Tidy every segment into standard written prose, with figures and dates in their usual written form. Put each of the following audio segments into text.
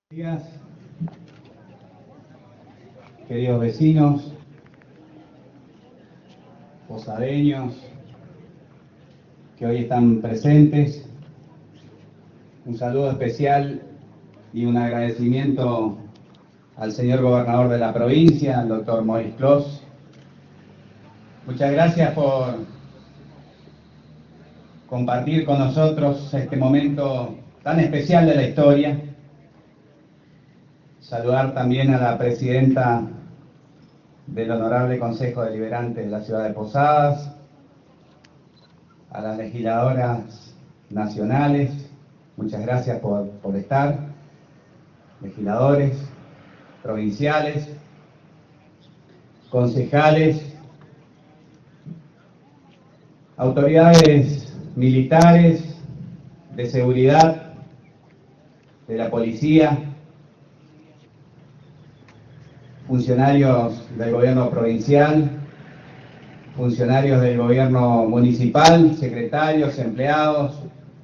Días, queridos vecinos, posadeños que hoy están presentes, un saludo especial y un agradecimiento al señor gobernador de la provincia, al doctor Maurice Clos. Muchas gracias por compartir con nosotros este momento tan especial de la historia. Saludar también a la presidenta del Honorable Consejo Deliberante de la Ciudad de Posadas, a las legisladoras nacionales, muchas gracias por estar, legisladores, provinciales, concejales, autoridades militares, de seguridad, de la policía, funcionarios del gobierno provincial, funcionarios del gobierno municipal, secretarios, empleados.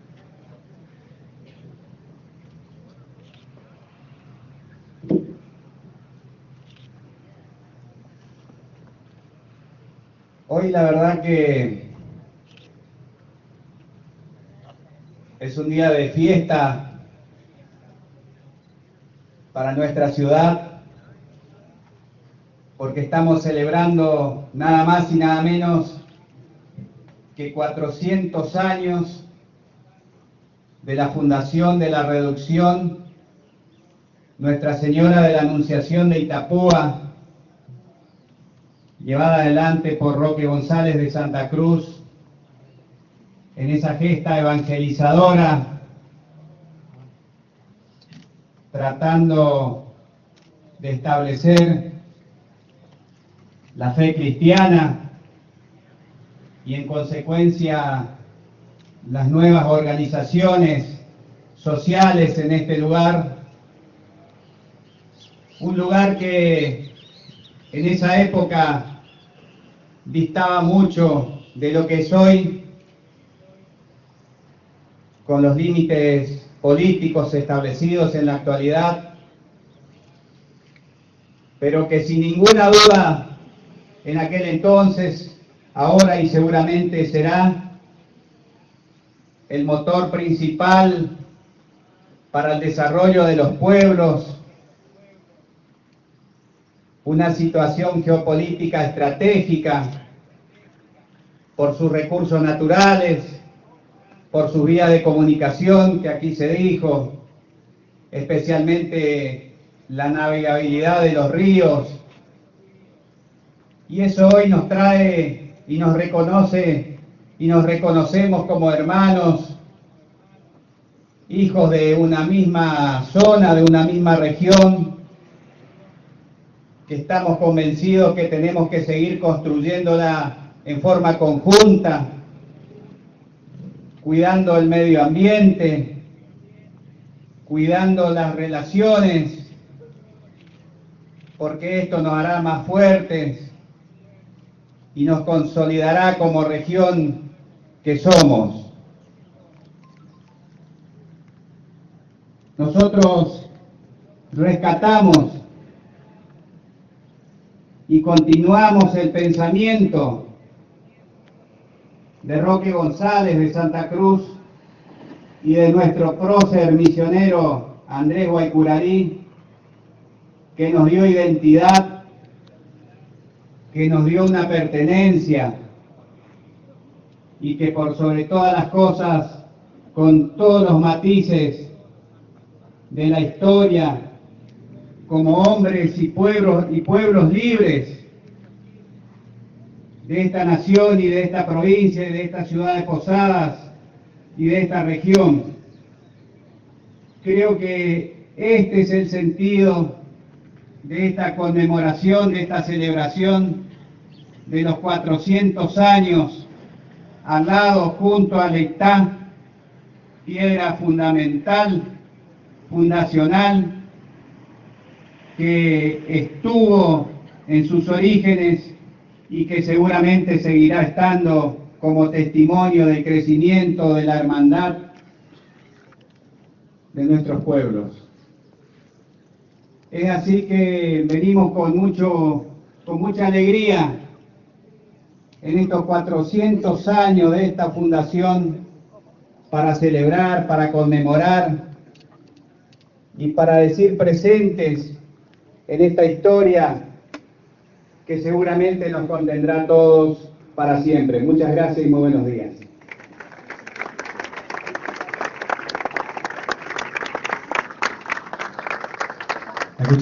Hoy la verdad que es un día de fiesta para nuestra ciudad, porque estamos celebrando nada más y nada menos que 400 años de la fundación de la reducción Nuestra Señora de la Anunciación de Itapúa, llevada adelante por Roque González de Santa Cruz, en esa gesta evangelizadora, tratando de establecer la fe cristiana y en consecuencia las nuevas organizaciones sociales en este lugar, un lugar que en esa época distaba mucho de lo que es hoy, con los límites políticos establecidos en la actualidad, pero que sin ninguna duda en aquel entonces, ahora y seguramente será el motor principal para el desarrollo de los pueblos, una situación geopolítica estratégica por sus recursos naturales, por su vía de comunicación, que aquí se dijo, especialmente la navegabilidad de los ríos. Y eso hoy nos trae y nos reconoce y nos reconocemos como hermanos, hijos de una misma zona, de una misma región, que estamos convencidos que tenemos que seguir construyéndola en forma conjunta, cuidando el medio ambiente, cuidando las relaciones, porque esto nos hará más fuertes y nos consolidará como región que somos. Nosotros rescatamos y continuamos el pensamiento de Roque González de Santa Cruz y de nuestro prócer misionero Andrés Guaycurarí, que nos dio identidad, que nos dio una pertenencia y que por sobre todas las cosas, con todos los matices de la historia, como hombres y pueblos libres de esta nación y de esta provincia y de esta ciudad de Posadas y de esta región. Creo que este es el sentido de esta conmemoración, de esta celebración de los 400 años al lado, junto al Lectá, piedra fundamental, fundacional, que estuvo en sus orígenes y que seguramente seguirá estando como testimonio del crecimiento de la hermandad de nuestros pueblos. Es así que venimos con mucha alegría en estos 400 años de esta fundación para celebrar, para conmemorar y para decir presentes en esta historia que seguramente nos contendrá a todos para siempre. Muchas gracias y muy buenos días.